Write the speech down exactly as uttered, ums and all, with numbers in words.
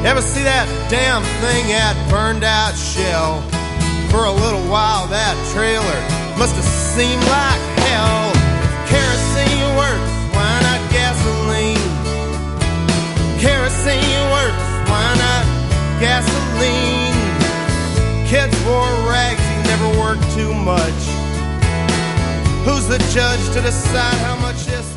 Ever see that damn thing at burned out Shell? For a little while that trailer must have seemed like hell. Kerosene works, why not gasoline? Kerosene works, why not gasoline? Kids wore rags, he never worked too much. Who's the judge to decide how much is